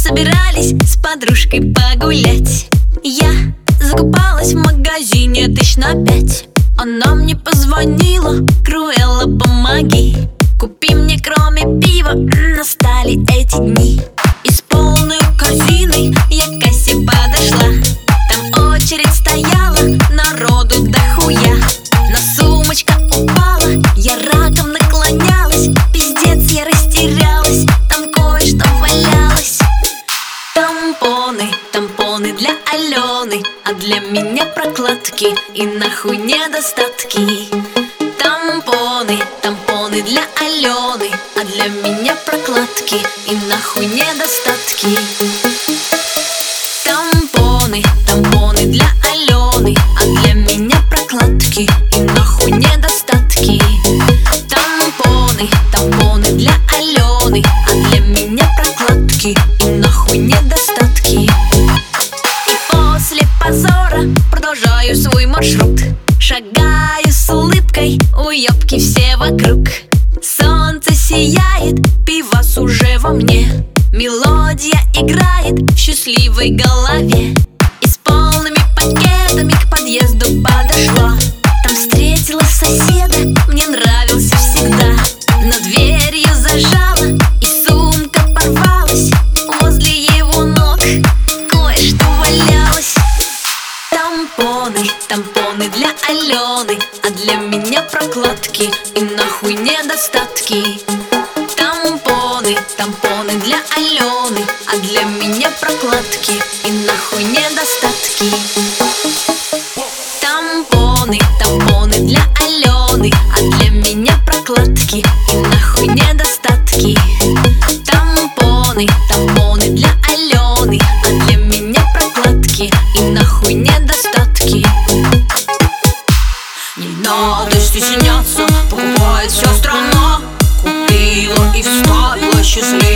собирались с подружкой погулять. Я закупалась в магазине 5 000. Она мне позвонила: Круэлла, помоги, купи мне кроме пива. Настали эти дни, и с полной корзиной я к кассе подошла. Там очередь стояла, народу дохуя. Но сумочка упала, я раком наклонялась. Пиздец, я растерялась, там кое-что валялось. Тампоны, тампоны для Алены, а для меня прокладки и нахуй недостатки. Тампоны, тампоны для Алены, а для меня прокладки и нахуй недостатки. Тампоны, тампоны для Алены, а для меня прокладки и нахуй недостатки. Тампоны, тампоны для Алены, а для меня прокладки и нахуй недостатки. И после позора продолжаю свой маршрут. Шагаю с улыбкой, уёбки все вокруг. Солнце сияет, пивас уже во мне. Мелодия играет в счастливой голове. И с полными пакетами к подъезду подошла. Там встретила соседа, мне нравился всегда. Но дверь я зажала, и сумка порвалась. Возле его ног кое-что валялось. Тампоны, тампоны для Алены, а для меня прокладки и нахуй недостатки. Тампоны, тампоны для Алены, а для меня прокладки и нахуй недостатки. Тампоны, тампоны для Алены, а для меня прокладки и нахуй недостатки. Тампоны, тампоны для Алены, а для меня прокладки и нахуй недостатки. Не надо стесняться, покупает вся страна. Купила и вставила счастливо.